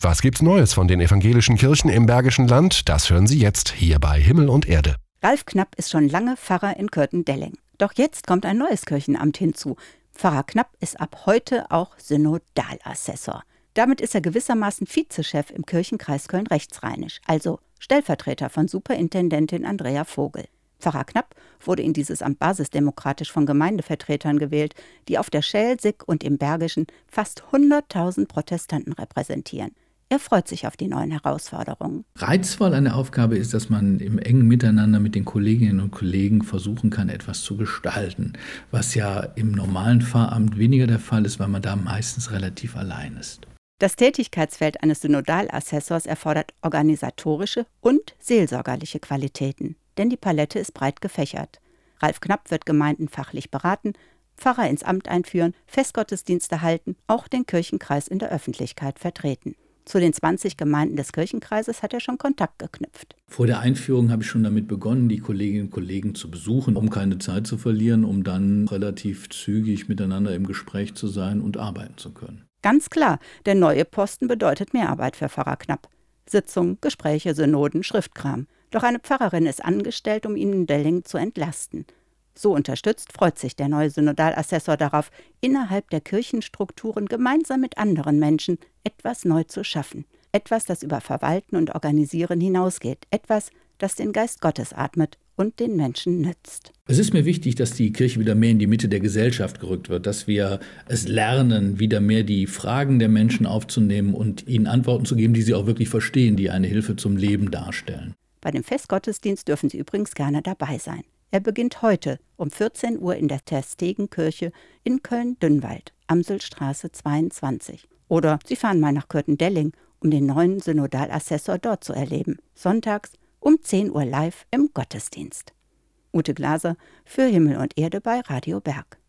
Was gibt's Neues von den evangelischen Kirchen im Bergischen Land? Das hören Sie jetzt hier bei Himmel und Erde. Ralf Knapp ist schon lange Pfarrer in Kürten-Delling. Doch jetzt kommt ein neues Kirchenamt hinzu. Pfarrer Knapp ist ab heute auch Synodalassessor. Damit ist er gewissermaßen Vizechef im Kirchenkreis Köln-Rechtsrheinisch, also Stellvertreter von Superintendentin Andrea Vogel. Pfarrer Knapp wurde in dieses Amt basisdemokratisch von Gemeindevertretern gewählt, die auf der Schelsig und im Bergischen fast 100.000 Protestanten repräsentieren. Er freut sich auf die neuen Herausforderungen. Reizvoll an der Aufgabe ist, dass man im engen Miteinander mit den Kolleginnen und Kollegen versuchen kann, etwas zu gestalten, was ja im normalen Pfarramt weniger der Fall ist, weil man da meistens relativ allein ist. Das Tätigkeitsfeld eines Synodalassessors erfordert organisatorische und seelsorgerliche Qualitäten, denn die Palette ist breit gefächert. Ralf Knapp wird Gemeinden fachlich beraten, Pfarrer ins Amt einführen, Festgottesdienste halten, auch den Kirchenkreis in der Öffentlichkeit vertreten. Zu den 20 Gemeinden des Kirchenkreises hat er schon Kontakt geknüpft. Vor der Einführung habe ich schon damit begonnen, die Kolleginnen und Kollegen zu besuchen, um keine Zeit zu verlieren, um dann relativ zügig miteinander im Gespräch zu sein und arbeiten zu können. Ganz klar, der neue Posten bedeutet mehr Arbeit für Pfarrer Knapp. Sitzungen, Gespräche, Synoden, Schriftkram. Doch eine Pfarrerin ist angestellt, um ihn in Delling zu entlasten. So unterstützt freut sich der neue Synodalassessor darauf, innerhalb der Kirchenstrukturen gemeinsam mit anderen Menschen etwas neu zu schaffen. Etwas, das über Verwalten und Organisieren hinausgeht. Etwas, das den Geist Gottes atmet und den Menschen nützt. Es ist mir wichtig, dass die Kirche wieder mehr in die Mitte der Gesellschaft gerückt wird, dass wir es lernen, wieder mehr die Fragen der Menschen aufzunehmen und ihnen Antworten zu geben, die sie auch wirklich verstehen, die eine Hilfe zum Leben darstellen. Bei dem Festgottesdienst dürfen Sie übrigens gerne dabei sein. Er beginnt heute um 14 Uhr in der Terstegenkirche in Köln-Dünnwald, Amselstraße 22. Oder Sie fahren mal nach Kürten-Delling, um den neuen Synodalassessor dort zu erleben. Sonntags um 10 Uhr live im Gottesdienst. Ute Glaser für Himmel und Erde bei Radio Berg.